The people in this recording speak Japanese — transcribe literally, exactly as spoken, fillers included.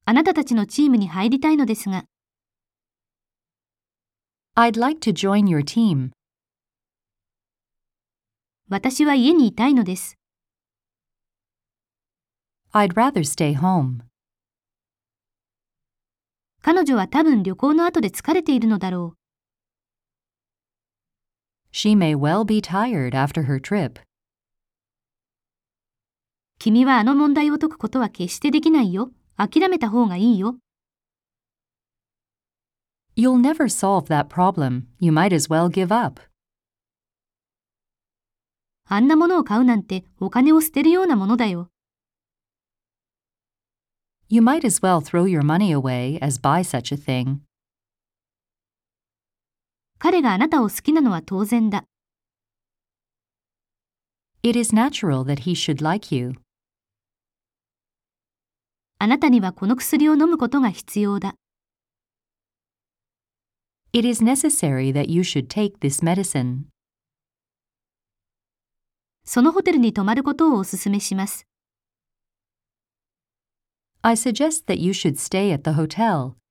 あなたたちのチームに入りたいのですが。 I'd like to join your team. 私は家にいたいのです。 I'd rather stay home. 彼女は多分旅行の後で疲れているのだろう。 She may well be tired after her trip. 君はあの問題を解くことは決してできないよ。諦めた方がいいよ。 You'll never solve that problem. You might as well give up. あんなものを買うなんてお金を捨てるようなものだよ。 You might as well throw your money away as buy such a thing. 彼があなたを好きなのは当然だ。 It is natural that he should like you. あなたにはこの薬を飲むことが必要だ。 It is necessary that you should take this medicine. そのホテルに泊まることをお勧めします。 I suggest that you should stay at the hotel.